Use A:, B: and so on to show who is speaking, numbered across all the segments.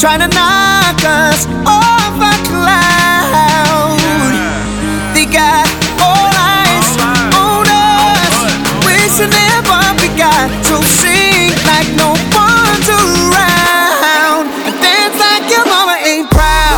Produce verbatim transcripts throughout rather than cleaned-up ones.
A: trying to knock us off a cloud. They got all eyes on us, wishing never forgot. So sing like no one's around, and dance like your mama ain't proud.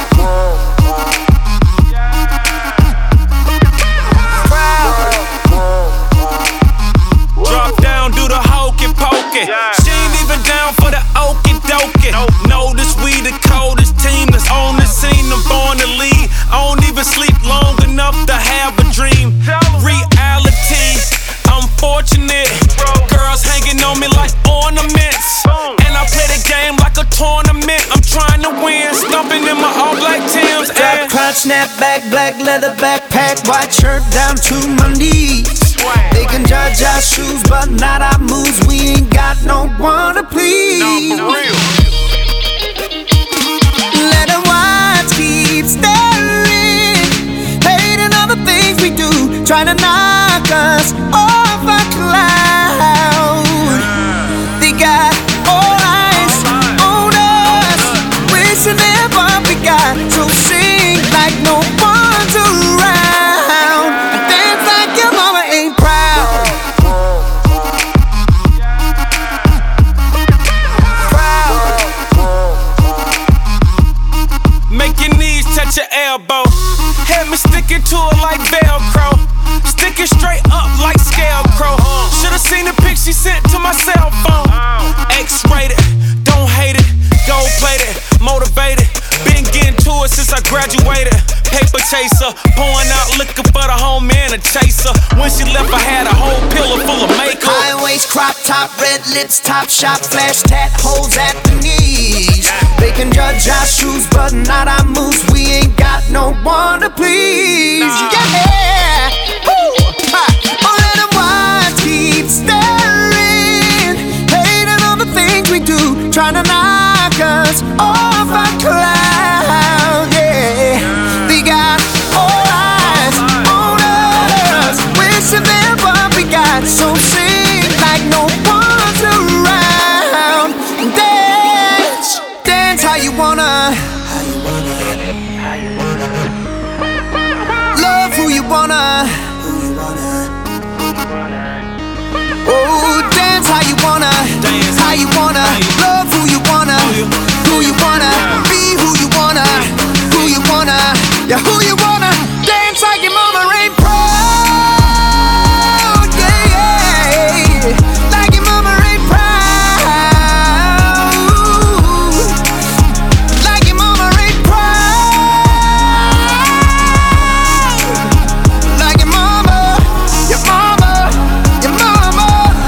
B: Drop down, do the hokey pokey. She ain't even down for the okey dokey. Notice we the coldest team that's on the scene. I'm born to lead. I don't even sleep long enough to have a dream. Reality, I'm fortunate. Girls hanging on me like ornaments, and I play the game like a tournament. I'm trying to win, stomping in my all black Timbs.
A: Drop crotch, snapback, black leather backpack, white shirt down to my knees. They can judge our shoes, but not our moves. We ain't got no one to please.
B: No, for real.
A: Let the watch keep staring, hating all the things we do, trying to knock us off a cloud. They got all eyes on us, wishing never forgot. So sing like no one's around, and dance like your mama ain't proud.
B: Make your knees touch your elbow. Had me sticking to it like Velcro. Sticking straight up like Scarecrow. Should've seen the pic she sent to my cell phone. X-rated, don't hate it. Gold plated, motivated. Been getting to it since I graduated. Paper chaser, pouring out liquor for the homie and a chaser. When she left, I had a whole pillow full of makeup.
A: High waist, crop top, red lips, top shop, flash tat, holes at the knees. They can judge our shoes, but not our moves. We ain't got no one to please. Yeah, woo, ha. Oh, let them watch, keep staring, hating all the things we do, trying to knock us off a cloud. Yeah, they got all eyes on us, wishing never forgot. So sing like no one's around, and dance, dance how you wanna, love who you wanna. Oh, dance how you wanna, how you wanna, love who you wanna, who you wanna, be who you wanna, who you wanna, yeah, who you wanna. Dance like your mama ain't proud, yeah, yeah, like your mama ain't proud, like your mama ain't proud, like your mama, your mama, your mama.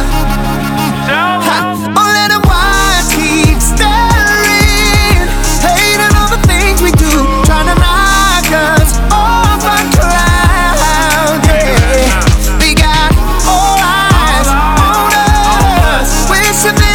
A: Ha. Oh, let them watch, keep staring, hating all the things we do, trying to knock us off a cloud. Yeah, they got all eyes on us, wishing they